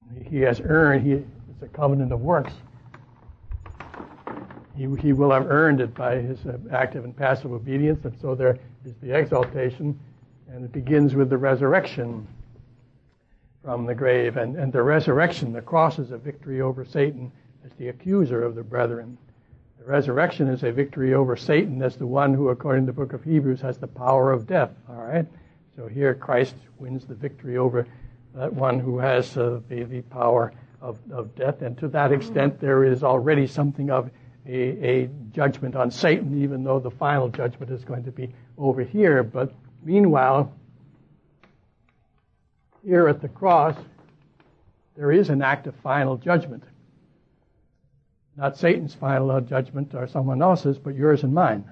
He has earned, it's a covenant of works. He will have earned it by his active and passive obedience, and so there is the exaltation, and it begins with the resurrection from the grave. And the resurrection, the cross, is a victory over Satan as the accuser of the brethren. The resurrection is a victory over Satan as the one who, according to the book of Hebrews, has the power of death. All right? So here Christ wins the victory over that one who has the power of death. And to that extent, there is already something of a judgment on Satan, even though the final judgment is going to be over here. But meanwhile, here at the cross, there is an act of final judgment. Not Satan's final judgment or someone else's, but yours and mine.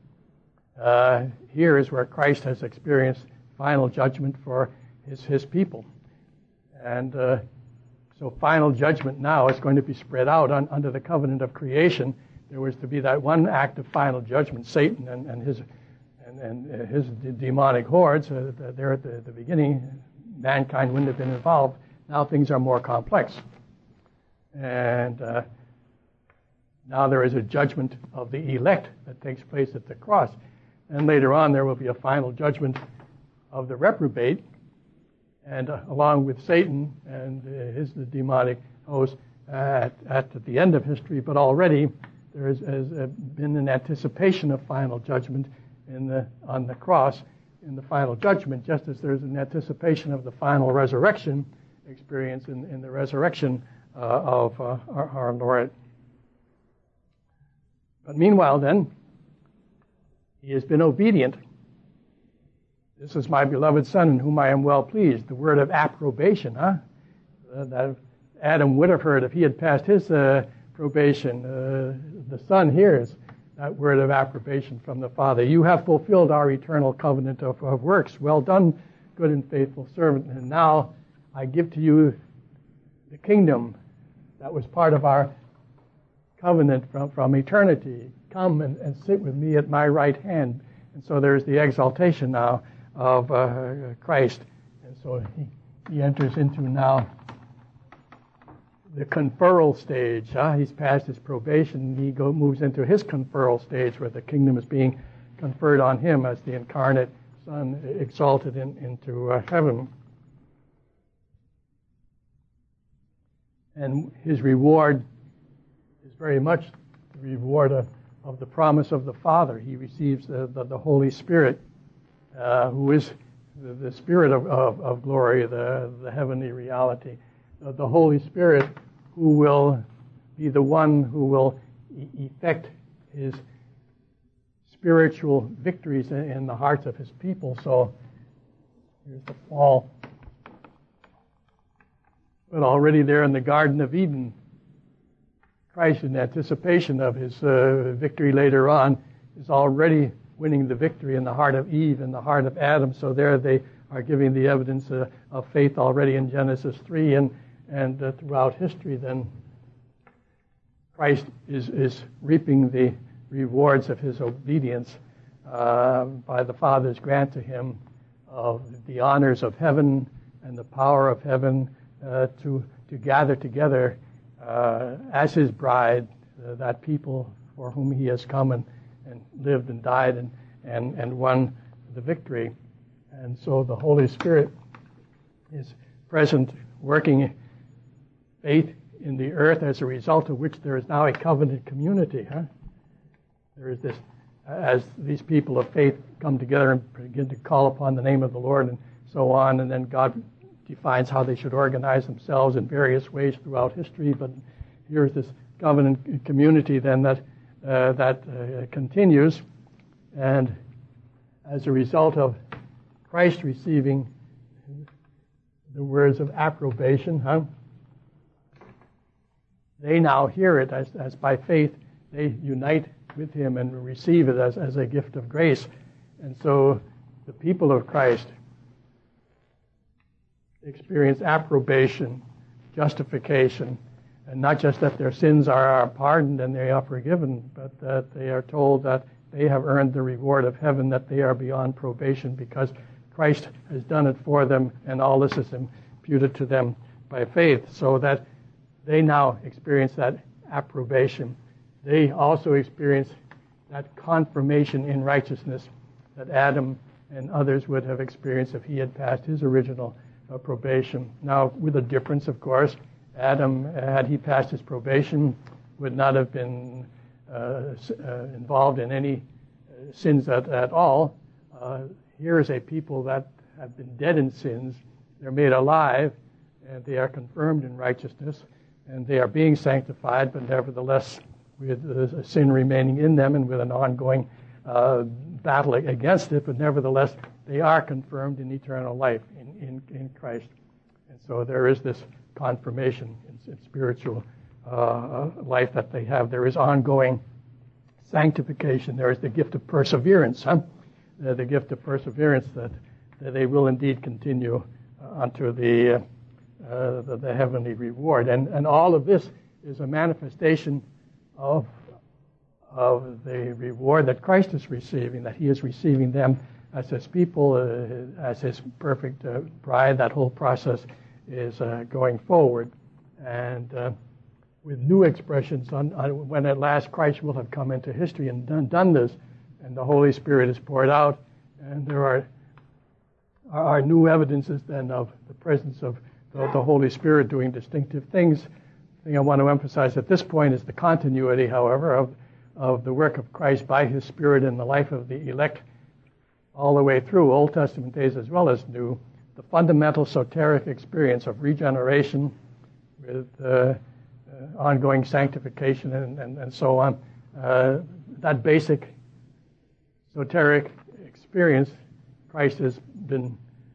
Here is where Christ has experienced final judgment for his people. And so final judgment now is going to be spread out under the covenant of creation. There was to be that one act of final judgment, Satan and his demonic hordes. There at the beginning, mankind wouldn't have been involved. Now things are more complex. And now there is a judgment of the elect that takes place at the cross. And later on there will be a final judgment of the reprobate, and along with Satan and the demonic host at the end of history. But already there has been an anticipation of final judgment on the cross in the final judgment, just as there's an anticipation of the final resurrection experience in the resurrection of our Lord. But meanwhile then, he has been obedient. This is my beloved Son in whom I am well pleased. The word of approbation, that Adam would have heard if he had passed his probation. The Son hears that word of approbation from the Father. You have fulfilled our eternal covenant of works. Well done, good and faithful servant. And now I give to you the kingdom that was part of our covenant from eternity. Come and sit with me at my right hand. And so there's the exaltation now of Christ. And so he enters into now the conferral stage. He's passed his probation. He moves into his conferral stage where the kingdom is being conferred on him as the incarnate Son exalted into heaven. And his reward is very much the reward of the promise of the Father. He receives the Holy Spirit, who is the Spirit of glory, the heavenly reality. The Holy Spirit, who will be the one who will effect his spiritual victories in the hearts of his people. So here's the fall. But already there in the Garden of Eden, Christ, in anticipation of his victory later on, is already winning the victory in the heart of Eve and the heart of Adam. So there they are giving the evidence of faith already in Genesis 3 and throughout history. Then Christ is reaping the rewards of his obedience by the Father's grant to him of the honors of heaven and the power of heaven to gather together as his bride, that people for whom he has come and lived and died and won the victory. And so the Holy Spirit is present, working faith in the earth, as a result of which there is now a covenant community. There is this, as these people of faith come together and begin to call upon the name of the Lord and so on, and then God defines how they should organize themselves in various ways throughout history. But here's this covenant community then that continues, and as a result of Christ receiving the words of approbation, they now hear it as by faith they unite with him and receive it as a gift of grace. And so the people of Christ experience approbation, justification, and not just that their sins are pardoned and they are forgiven, but that they are told that they have earned the reward of heaven, that they are beyond probation because Christ has done it for them, and all this is imputed to them by faith, so that they now experience that approbation. They also experience that confirmation in righteousness that Adam and others would have experienced if he had passed his original probation. Now, with a difference, of course. Adam, had he passed his probation, would not have been involved in any sins at all. Here is a people that have been dead in sins. They're made alive, and they are confirmed in righteousness, and they are being sanctified, but nevertheless with sin remaining in them and with an ongoing battle against it, but nevertheless they are confirmed in eternal life in Christ. And so there is this confirmation in spiritual life that they have. There is ongoing sanctification. There is the gift of perseverance, the gift of perseverance that they will indeed continue unto the heavenly reward. And all of this is a manifestation of the reward that Christ is receiving, that he is receiving them as his people, as his perfect bride. That whole process is going forward. And with new expressions on when at last Christ will have come into history and done this, and the Holy Spirit is poured out, and there are new evidences then of the presence of the Holy Spirit doing distinctive things. The thing I want to emphasize at this point is the continuity, however, of the work of Christ by his Spirit in the life of the elect all the way through, Old Testament days as well as New, the fundamental soteric experience of regeneration with ongoing sanctification and so on. That basic soteric experience Christ has been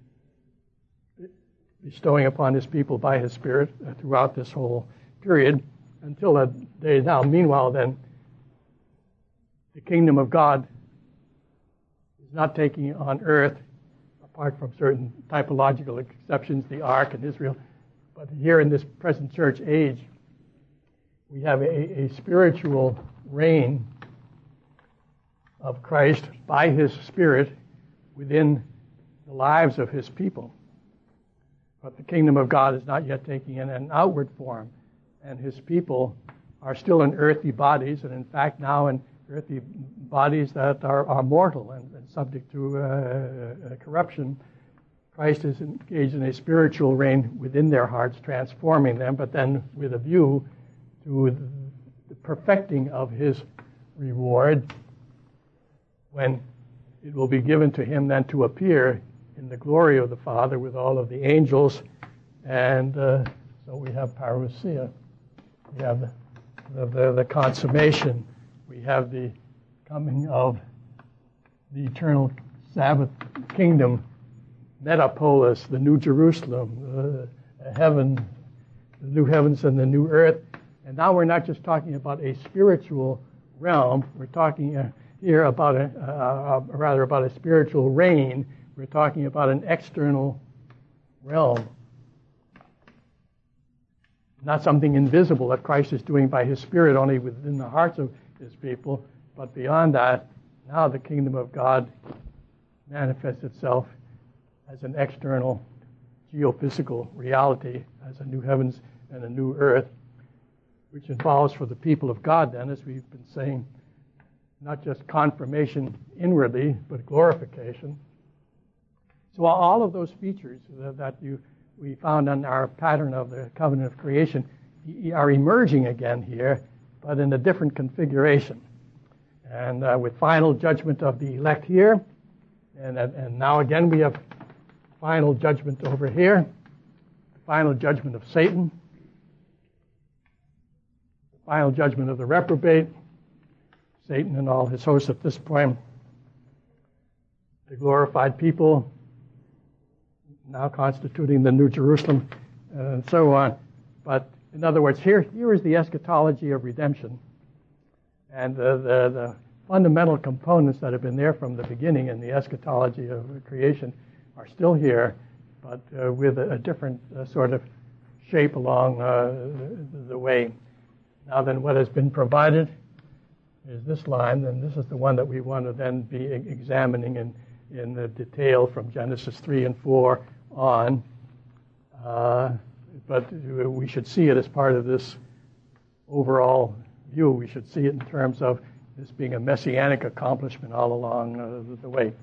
bestowing upon his people by his Spirit throughout this whole period until that day now. Meanwhile, then, the kingdom of God is not taking on earth, apart from certain typological exceptions, the Ark and Israel, but here in this present church age, we have a spiritual reign of Christ by his Spirit within the lives of his people. But the kingdom of God is not yet taking in an outward form, and his people are still in earthly bodies, and in fact now in earthly bodies that are mortal and subject to corruption. Christ is engaged in a spiritual reign within their hearts, transforming them, but then with a view to the perfecting of his reward, when it will be given to him then to appear in the glory of the Father with all of the angels. And so we have parousia. We have the consummation. We have the coming of the eternal Sabbath kingdom, Metapolis, the New Jerusalem, heaven, the new heavens and the new earth. And now we're not just talking about a spiritual realm. We're talking here about about a spiritual reign. We're talking about an external realm, not something invisible that Christ is doing by his Spirit only within the hearts of his people, but beyond that, now the kingdom of God manifests itself as an external geophysical reality, as a new heavens and a new earth, which involves for the people of God then, as we've been saying, not just confirmation inwardly, but glorification. So all of those features that we found on our pattern of the covenant of creation are emerging again here, but in a different configuration. And with final judgment of the elect here, and now again we have final judgment over here, final judgment of Satan, final judgment of the reprobate, Satan and all his hosts at this point, the glorified people, now constituting the New Jerusalem, and so on. But in other words, here is the eschatology of redemption. And the fundamental components that have been there from the beginning in the eschatology of creation are still here, but with a different sort of shape along the way. Now then, what has been provided is this line, and this is the one that we want to then be examining in the detail from Genesis 3 and 4 on. but we should see it as part of this overall view. We should see it in terms of this being a messianic accomplishment all along the way.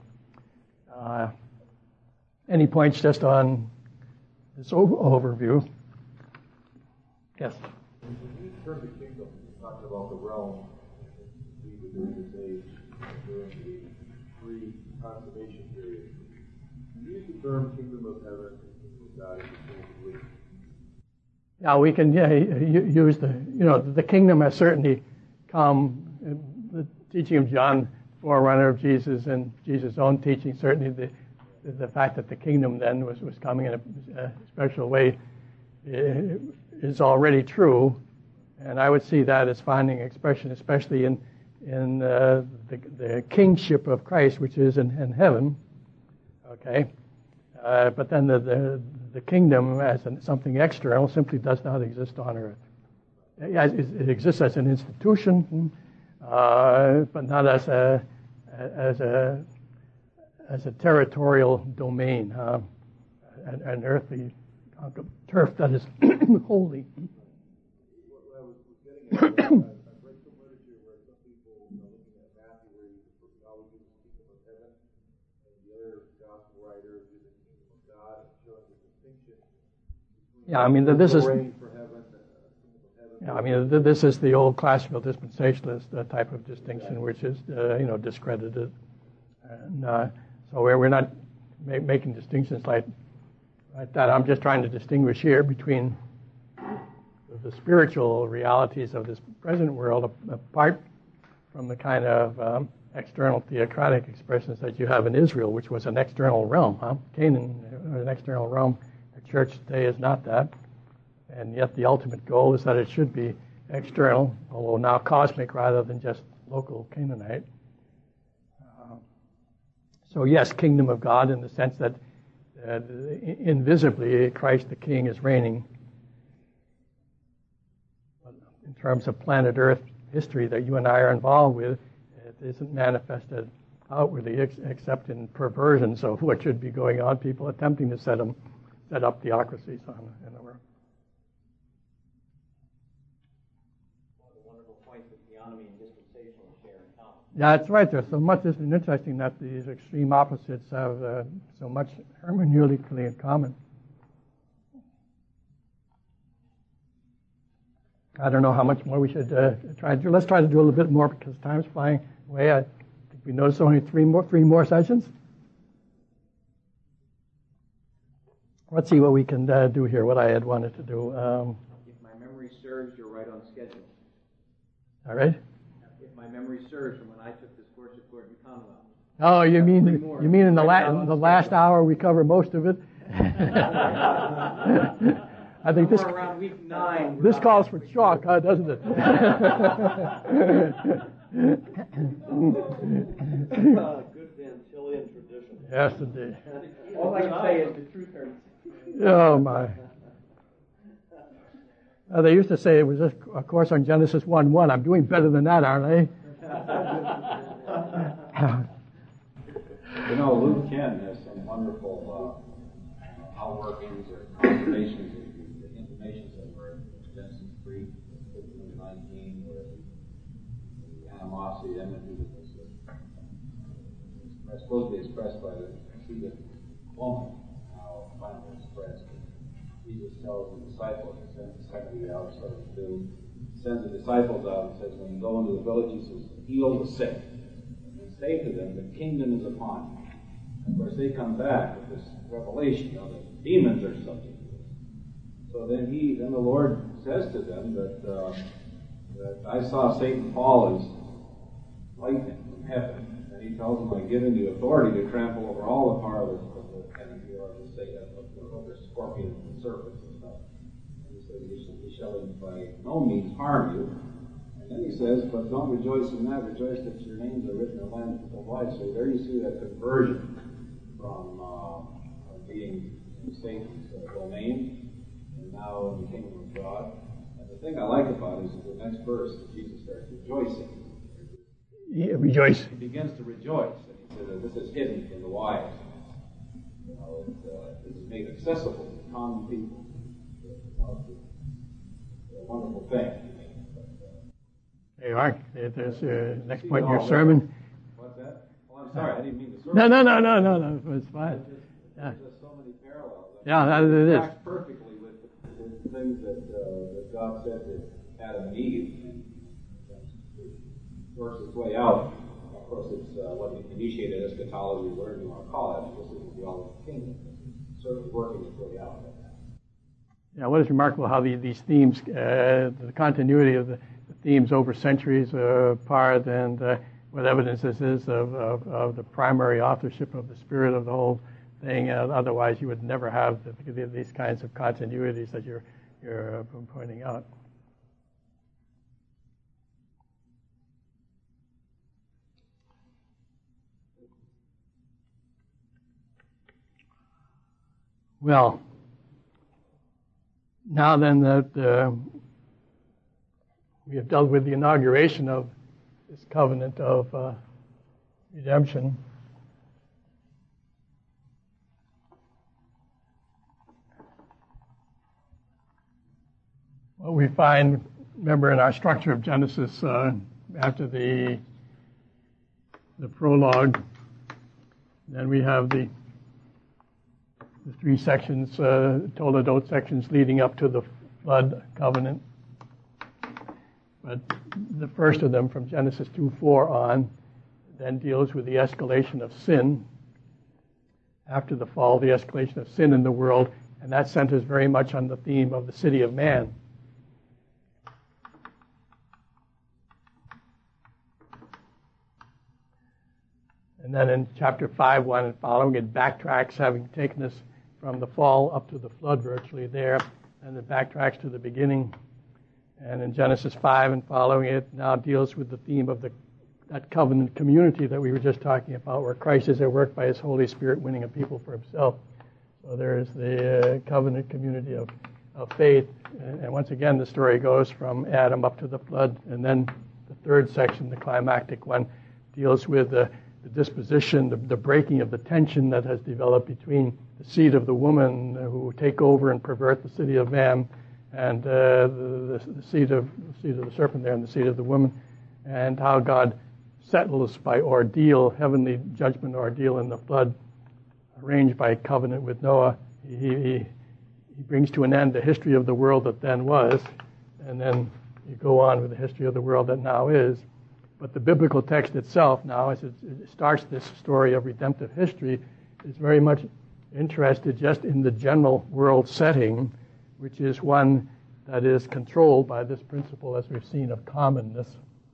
Any points just on this overview? Yes? When you turn to kingdom, you talked about the realm during this age, during the pre-consummation period. You use the term kingdom of heaven and kingdom of God interchangeably. Yeah, we can use the kingdom has certainly come. The teaching of John, forerunner of Jesus, and Jesus' own teaching, certainly the fact that the kingdom then was coming in a special way is already true, and I would see that as finding expression, especially in the kingship of Christ, which is in heaven. Okay, but then the kingdom as something external simply does not exist on earth. It exists as an institution, but not as a territorial domain, an earthly turf that is holy. What I was getting at, I've read some literature where some people, looking at Matthew, where he acknowledges the kingdom of heaven, and the other gospel writers do the kingdom of God, and showing the distinction. Yeah, I mean, this is. For heaven, Yeah, I mean, this is the old classical dispensationalist type of distinction, which is, discredited. And so we're not making distinctions like that. I'm just trying to distinguish here between the spiritual realities of this present world apart from the kind of external theocratic expressions that you have in Israel, which was an external realm. Canaan was an external realm. The church today is not that. And yet the ultimate goal is that it should be external, although now cosmic rather than just local Canaanite. So yes, kingdom of God in the sense that invisibly Christ the King is reigning. But in terms of planet Earth history that you and I are involved with, it isn't manifested outwardly except in perversions of what should be going on, people attempting to set up theocracies in the world. Yeah, that's right. There's so much. It's been interesting that these extreme opposites have so much hermeneutically in common. I don't know how much more we should try to do. Let's try to do a little bit more because time's flying away. I think we noticed only three more sessions. Let's see what we can do here. What I had wanted to do. If my memory serves, you're right on schedule. All right. If my memory serves from when I took this course at Gordon Conwell. Oh, you mean in the last hour we cover most of it? I think this around week 9. This calls for chalk, doesn't it? Good Antillean tradition. Yes, indeed. All I can say is the truth hurts. Oh my. They used to say it was a course on Genesis 1:1. I'm doing better than that, aren't I? Luke 10 has some wonderful outworkings or confirmations of the informations that were in Genesis 3, 15 to 19, where the animosity, enmity was supposed to be expressed by the seed of woman, now finally expressed. Jesus tells the disciples, he sends the second out, starting to do, sends the disciples out and says, when you go into the village, he says, heal the sick. And say to them, the kingdom is upon you. And of course, they come back with this revelation, the demons are subject to this. So then the Lord says to them that I saw Satan fall as lightning from heaven. And he tells them, I've given you authority to trample over all the power of the enemy, or to say over scorpions and serpents and stuff. And he says, he shall by no means harm you. And then he says, but don't rejoice in that, rejoice that your names are written in the Lamb's Book of Life. So there you see that conversion from being in Satan's domain and now in the kingdom of God. And the thing I like about it is the next verse that Jesus starts rejoicing. Yeah, rejoice. He begins to rejoice. And he says that this is hidden from the wise. This is made accessible to common people. It's a wonderful thing. Hey, Mark, there's next point in your sermon. What's that? Oh, I'm sorry, I didn't mean to sermon. No, it's fine. There's just so many parallels. Yeah, that it is. Tracks perfectly with the things that God said to Adam and Eve, and works its way out. Of course, it's what initiated eschatology, whatever you want to call it. This is the theology of the kingdom. It's certainly working its way out. Yeah, what is remarkable how these themes, the continuity of the themes over centuries apart, and what evidence this is of the primary authorship of the spirit of the whole thing. Otherwise, you would never have these kinds of continuities that you're pointing out. Well, now then that we have dealt with the inauguration of this covenant of redemption, what we find, remember in our structure of Genesis, after the prologue, then we have the three sections, Toledot sections leading up to the flood covenant. But the first of them, from Genesis 2:4 on, then deals with the escalation of sin. After the fall, the escalation of sin in the world, and that centers very much on the theme of the city of man. And then in chapter 5:1 and following, it backtracks, having taken us from the fall up to the flood virtually there, and it backtracks to the beginning. And in Genesis 5 and following, it now deals with the theme of that covenant community that we were just talking about, where Christ is at work by his Holy Spirit winning a people for himself. So there is the covenant community of faith. And once again, the story goes from Adam up to the flood. And then the third section, the climactic one, deals with the disposition, the breaking of the tension that has developed between the seed of the woman who take over and pervert the city of man, and the seed of the serpent there, and the seed of the woman, and how God settles by ordeal, heavenly judgment ordeal in the flood, arranged by covenant with Noah. He brings to an end the history of the world that then was, and then you go on with the history of the world that now is. But the biblical text itself now, as it starts this story of redemptive history, is very much interested just in the general world setting, which is one that is controlled by this principle, as we've seen, of commonness.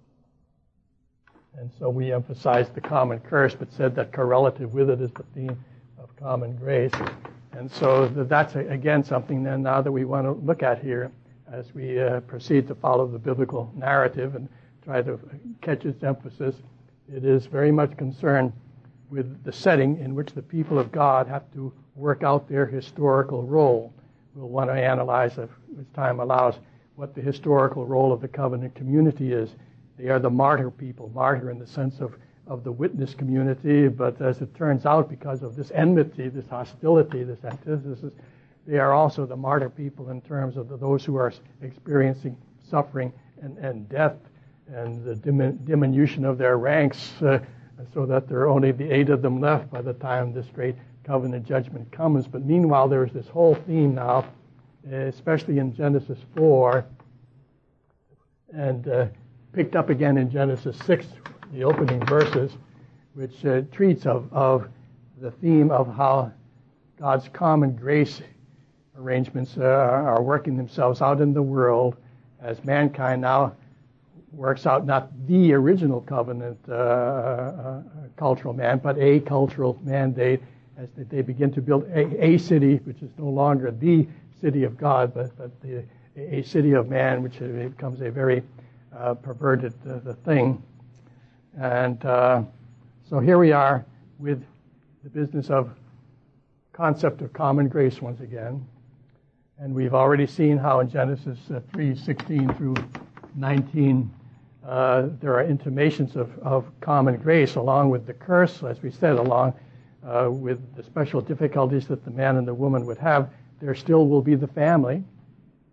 And so we emphasized the common curse, but said that correlative with it is the theme of common grace. And so that's, again, something then now that we want to look at here as we proceed to follow the biblical narrative and try to catch its emphasis. It is very much concerned with the setting in which the people of God have to work out their historical role. We'll want to analyze, as time allows, what the historical role of the covenant community is. They are the martyr people, martyr in the sense of the witness community, but as it turns out, because of this enmity, this hostility, this antithesis, they are also the martyr people in terms of those who are experiencing suffering and death, and the diminution of their ranks, so that there are only the 8 of them left by the time this great covenant judgment comes. But meanwhile, there's this whole theme now, especially in Genesis 4, and picked up again in Genesis 6, the opening verses, which treats of the theme of how God's common grace arrangements are working themselves out in the world as mankind now works out not the original covenant cultural man, but a cultural mandate as they begin to build a city, which is no longer the city of God, but a city of man, which becomes a very perverted thing. And so here we are with the business of concept of common grace once again. And we've already seen how in Genesis 3:16 through 19, there are intimations of common grace along with the curse, as we said, along with the special difficulties that the man and the woman would have. There still will be the family,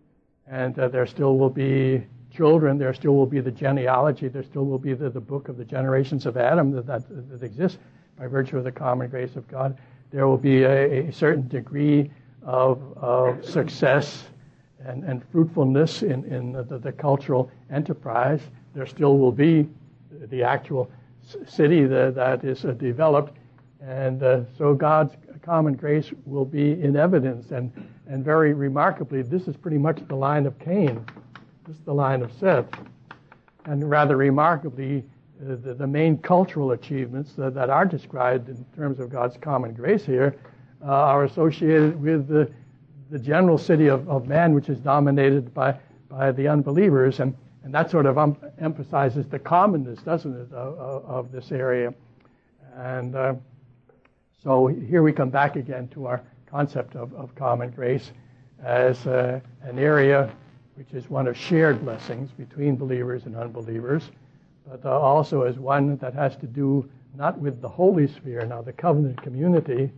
And there still will be children, there still will be the genealogy, there still will be the book of the generations of Adam that exists by virtue of the common grace of God. There will be a certain degree of success and fruitfulness in the cultural enterprise. There still will be the actual city that is developed, and so God's common grace will be in evidence. And very remarkably, this is pretty much the line of Cain. This is the line of Seth. And rather remarkably, the main cultural achievements that are described in terms of God's common grace here are associated with the general city of man, which is dominated by the unbelievers. And that sort of emphasizes the commonness, doesn't it, of this area. And so here we come back again to our concept of common grace as an area which is one of shared blessings between believers and unbelievers, but also as one that has to do not with the holy sphere. Now, the covenant community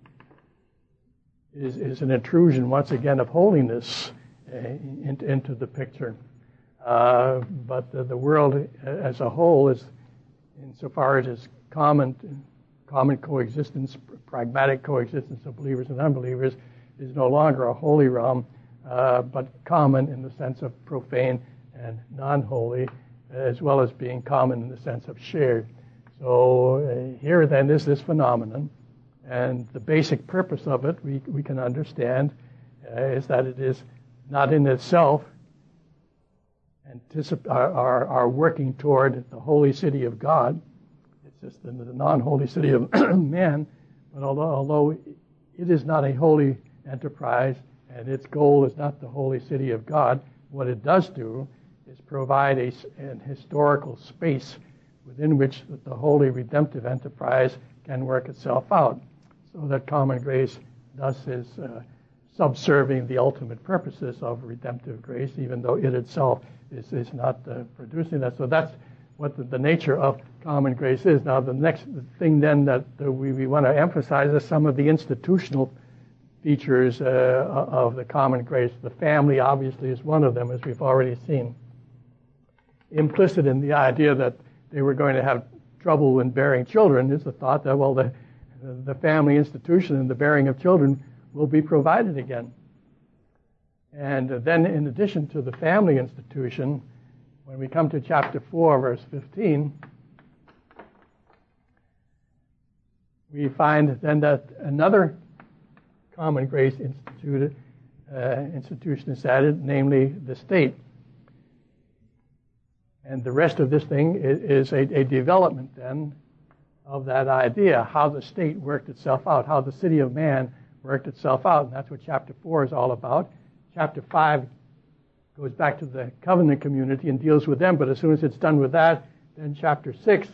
is an intrusion, once again, of holiness into the picture. But the world as a whole is, insofar as it's common coexistence, pragmatic coexistence of believers and unbelievers, is no longer a holy realm, but common in the sense of profane and non-holy, as well as being common in the sense of shared. So here then is this phenomenon, and the basic purpose of it we can understand is that it is not in itself are working toward the holy city of God. It's just the non-holy city of man. But although it is not a holy enterprise and its goal is not the holy city of God, what it does do is provide an historical space within which the holy redemptive enterprise can work itself out. So that common grace thus is subserving the ultimate purposes of redemptive grace, even though it itself is not producing that. So that's what the nature of common grace is. Now, the next thing then that we want to emphasize is some of the institutional features of the common grace. The family, obviously, is one of them, as we've already seen. Implicit in the idea that they were going to have trouble when bearing children is the thought that, well, the family institution and the bearing of children will be provided again. And then in addition to the family institution, when we come to chapter 4, verse 15, we find then that another common grace institution is added, namely the state. And the rest of this thing is a development then of that idea, how the state worked itself out, how the city of man worked itself out. And that's what chapter 4 is all about. Chapter 5 goes back to the covenant community and deals with them, but as soon as it's done with that, then chapter 6,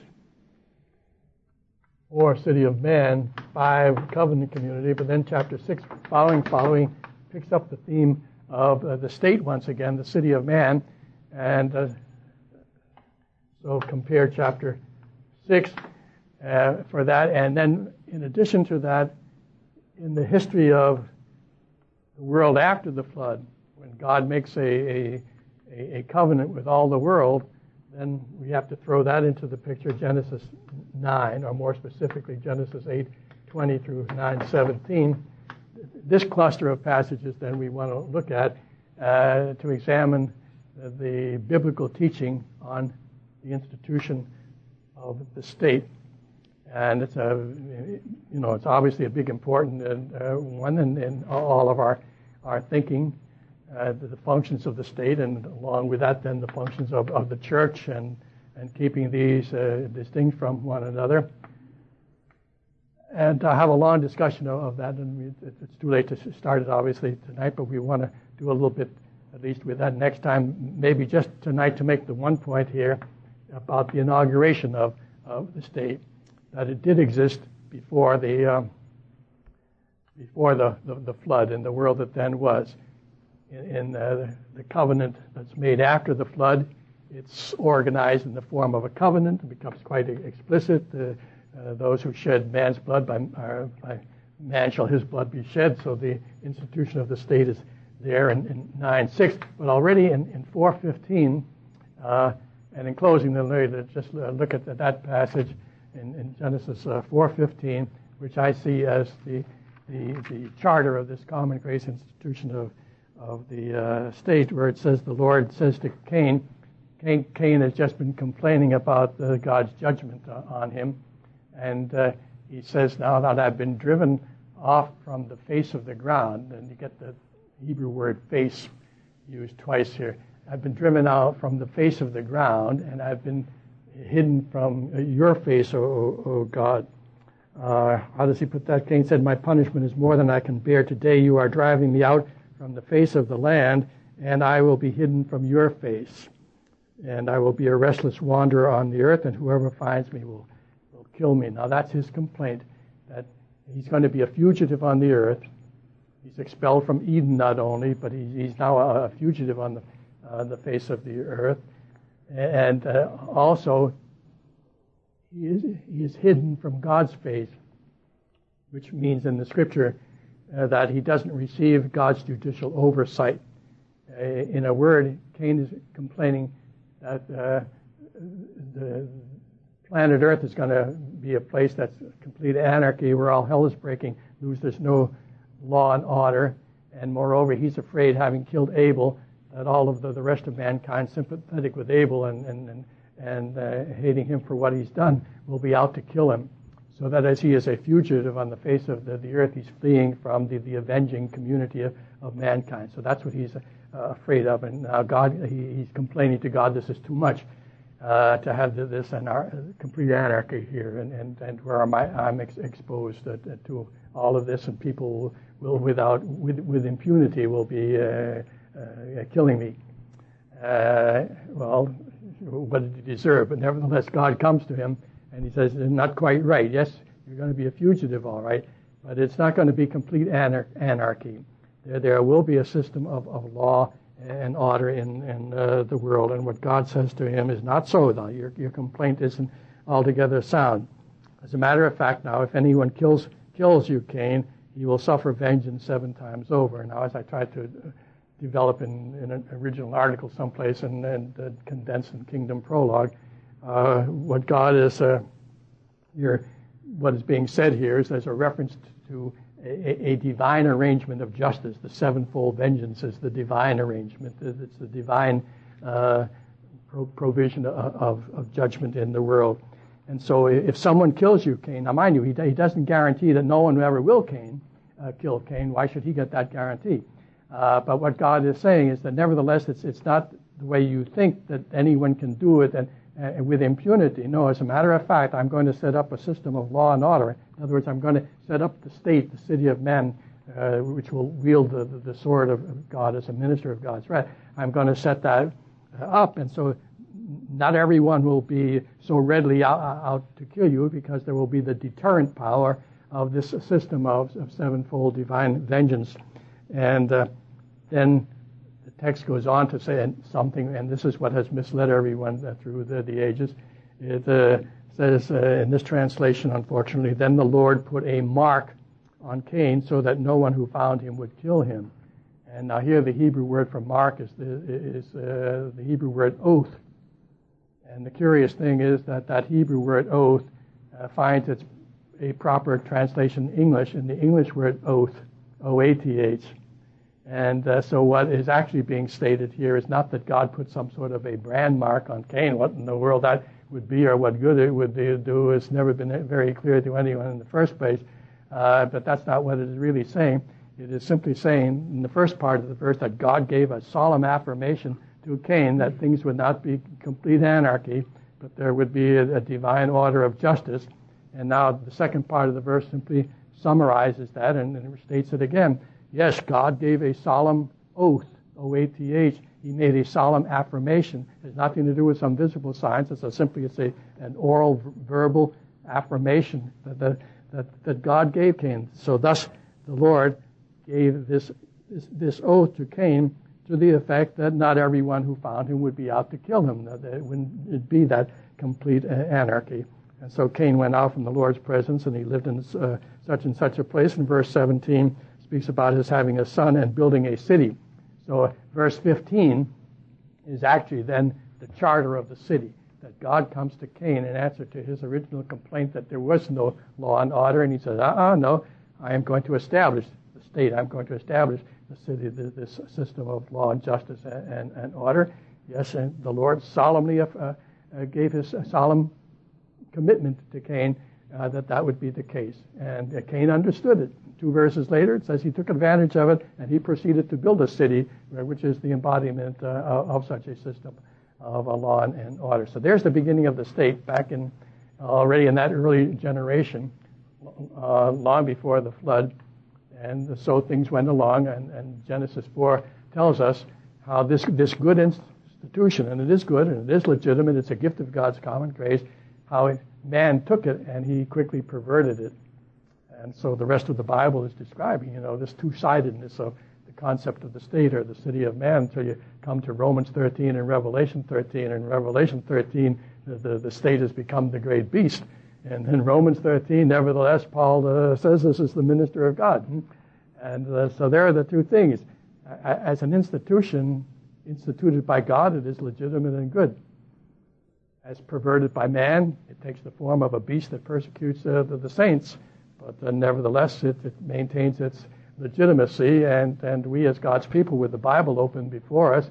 4, city of man, 5, covenant community, but then chapter 6 following picks up the theme of the state once again, the city of man, and so compare chapter 6 for that. And then in addition to that, in the history of the world after the flood, when God makes a covenant with all the world, then we have to throw that into the picture, Genesis 9, or more specifically Genesis 8:20 through 9:17. This cluster of passages then we want to look at to examine the biblical teaching on the institution of the state. And it's it's obviously a big important one in all of our thinking, the functions of the state, and along with that then the functions of the church, and keeping these distinct from one another. And I have a long discussion of that, and it's too late to start it obviously tonight, but we want to do a little bit at least with that next time, maybe just tonight to make the one point here about the inauguration of the state, that it did exist before the flood in the world that then was. In the covenant that's made after the flood, it's organized in the form of a covenant. It becomes quite explicit. Those who shed man's blood, by man shall his blood be shed. So the institution of the state is there in 9:6, but already in 4:15, and in closing, just look at that passage in Genesis 4:15, which I see as the charter of this common grace institution of the state, where it says the Lord says to Cain has just been complaining about God's judgment on him, and he says, now that I've been driven off from the face of the ground, and you get the Hebrew word face used twice here. I've been driven out from the face of the ground, and I've been hidden from your face, O God. How does he put that? Cain said, my punishment is more than I can bear. Today you are driving me out from the face of the land, and I will be hidden from your face. And I will be a restless wanderer on the earth, and whoever finds me will kill me. Now that's his complaint, that he's going to be a fugitive on the earth. He's expelled from Eden not only, but he's now a fugitive on the face of the earth. And also, he is hidden from God's face, which means in the Scripture that he doesn't receive God's judicial oversight. In a word, Cain is complaining that the planet Earth is going to be a place that's complete anarchy, where all hell is breaking loose. There's no law and order, and moreover, he's afraid, having killed Abel, that all of the rest of mankind, sympathetic with Abel and hating him for what he's done, will be out to kill him. So that as he is a fugitive on the face of the earth, he's fleeing from the avenging community of mankind. So that's what he's afraid of. And now he's complaining to God, this is too much to have this complete anarchy here, and where I'm exposed to all of this, and people will with impunity will be killing me. Well, what did he deserve? But nevertheless, God comes to him and he says, not quite right. Yes, you're going to be a fugitive, all right, but it's not going to be complete anarchy. There will be a system of law and order in the world, and what God says to him is not so. Now, your complaint isn't altogether sound. As a matter of fact, now, if anyone kills you, Cain, he will suffer vengeance 7 times over. Now, as I tried to develop in an original article someplace and condensed in Kingdom Prologue, what God is what is being said here is there's a reference to a divine arrangement of justice. The 7-fold vengeance is the divine arrangement. It's the divine provision of judgment in the world. And so if someone kills you, Cain, now mind you, he doesn't guarantee that no one ever will kill Cain. Why should he get that guarantee? But what God is saying is that nevertheless, it's not the way you think that anyone can do it and with impunity. No, as a matter of fact, I'm going to set up a system of law and order. In other words, I'm going to set up the state, the city of men, which will wield the sword of God as a minister of God's wrath. I'm going to set that up, and so not everyone will be so readily out to kill you, because there will be the deterrent power of this system of 7-fold divine vengeance. And then the text goes on to say something, and this is what has misled everyone through the ages. It says in this translation, unfortunately, then the Lord put a mark on Cain so that no one who found him would kill him. And now here the Hebrew word for mark is the Hebrew word oath. And the curious thing is that Hebrew word oath finds its a proper translation in English in the English word oath, O-A-T-H. And so what is actually being stated here is not that God put some sort of a brand mark on Cain. What in the world that would be or what good it would do has never been very clear to anyone in the first place. But that's not what it is really saying. It is simply saying in the first part of the verse that God gave a solemn affirmation to Cain that things would not be complete anarchy, but there would be a divine order of justice. And now the second part of the verse simply summarizes that and states it again. Yes, God gave a solemn oath, O-A-T-H. He made a solemn affirmation. It has nothing to do with some visible signs. It's an oral, verbal affirmation that God gave Cain. So thus the Lord gave this oath to Cain to the effect that not everyone who found him would be out to kill him. That it wouldn't be that complete anarchy. And so Cain went out from the Lord's presence, and he lived in such and such a place. In verse 17 speaks about his having a son and building a city. So verse 15 is actually then the charter of the city, that God comes to Cain in answer to his original complaint that there was no law and order, and he says, no, I am going to establish the state. I'm going to establish the city, this system of law and justice and order. Yes, and the Lord solemnly gave his solemn commitment to Cain that would be the case. And Cain understood it. 2 verses later, it says he took advantage of it, and he proceeded to build a city, which is the embodiment of such a system of a law and order. So there's the beginning of the state back in already in that early generation, long before the flood. And so things went along, and Genesis 4 tells us how this good institution, and it is good, and it is legitimate, it's a gift of God's common grace, how man took it and he quickly perverted it. And so the rest of the Bible is describing, this two-sidedness of the concept of the state or the city of man until you come to Romans 13 and Revelation 13. And in Revelation 13, the state has become the great beast. And in Romans 13, nevertheless, Paul says this is the minister of God. And so there are the two things. As an institution instituted by God, it is legitimate and good. As perverted by man, it takes the form of a beast that persecutes the saints. But nevertheless, it maintains its legitimacy, and we as God's people with the Bible open before us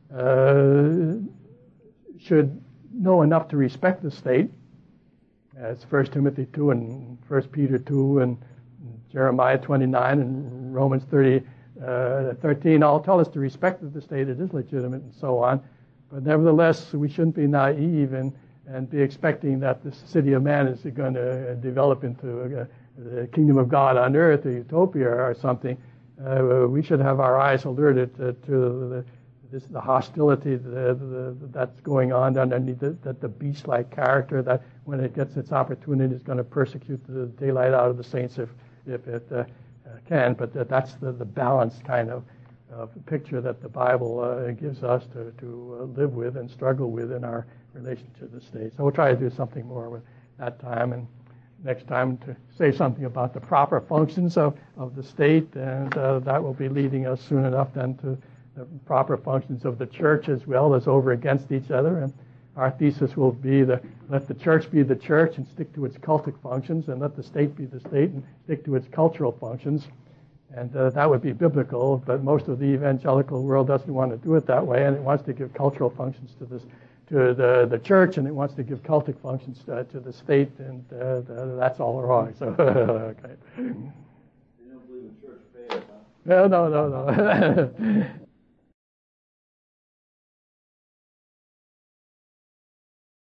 should know enough to respect the state, as 1 Timothy 2 and 1 Peter 2 and Jeremiah 29 and Romans 13 all tell us to respect the state. It is legitimate and so on. But nevertheless, we shouldn't be naive and be expecting that this city of man is going to develop into the kingdom of God on earth, a utopia or something. We should have our eyes alerted to the hostility that's going on underneath the beast-like character that when it gets its opportunity is going to persecute the daylight out of the saints if it can. But that's the balanced kind of picture that the Bible gives us to live with and struggle with in our relation to the state. So we'll try to do something more with that time, and next time to say something about the proper functions of the state, and that will be leading us soon enough then to the proper functions of the church as well as over against each other. And our thesis will be let the church be the church and stick to its cultic functions, and let the state be the state and stick to its cultural functions. And that would be biblical, but most of the evangelical world doesn't want to do it that way, and it wants to give cultural functions to the church, and it wants to give cultic functions to the state, and that's all wrong. So, okay. You don't believe in church faith, huh? No.